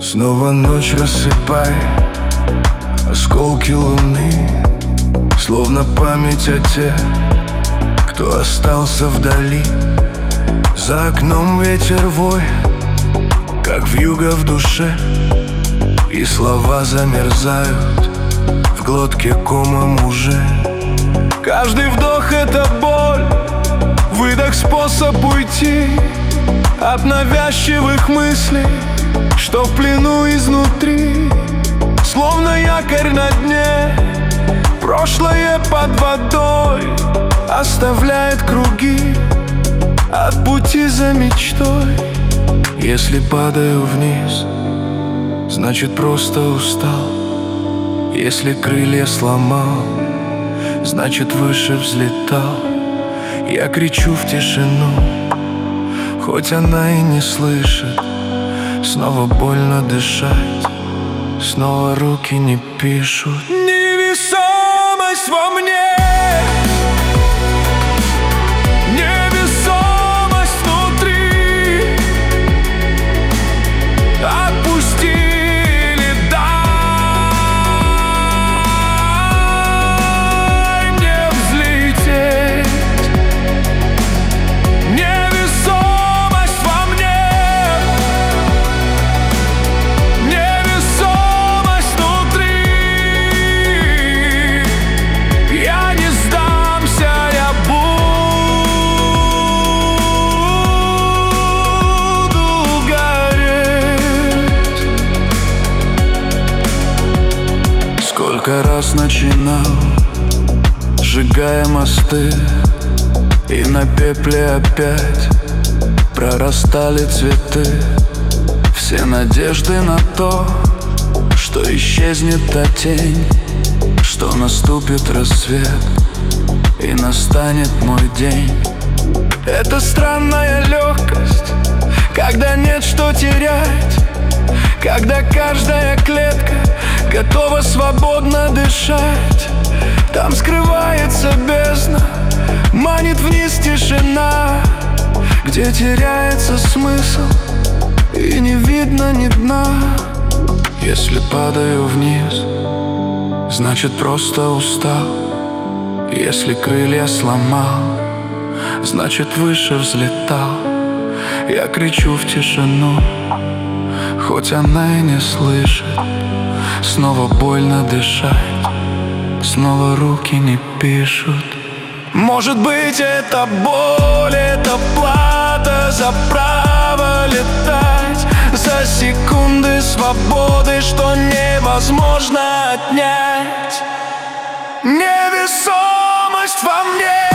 Снова ночь рассыпай осколки луны, словно память о тех, кто остался вдали. За окном ветер воет, как вьюга в душе, и слова замерзают в глотке комом уже. Каждый вдох — это боль, выдох — способ уйти от навязчивых мыслей, что в плену изнутри. Словно якорь на дне, прошлое под водой оставляет круги от пути за мечтой. Если падаю вниз, значит просто устал. Если крылья сломал, значит выше взлетал. Я кричу в тишину, хоть она и не слышит. Снова больно дышать, снова руки не пишут. Невесомость во мне, невесомость внутри. Отпусти или дай мне взлететь. Невесомость во мне, невесомость внутри. Я не сдамся, я буду гореть. Сколько раз начинал, сжигая мосты, и на пепле опять прорастали цветы. Все надежды на то, что исчезнет та тень, что наступит рассвет и настанет мой день. Это странная легкость, когда нет что терять, когда каждая клетка готова свободно дышать. Там скрывается бездна, манит вниз тишина, где теряется смысл и не видно ни дна. Если падаю вниз, значит просто устал. Если крылья сломал, значит выше взлетал. Я кричу в тишину, хоть она и не слышит. Снова больно дышать, снова руки не пишут. Может быть, это боль, это плата за право летать, за секунды свободы, что невозможно отнять. Невесомость во мне.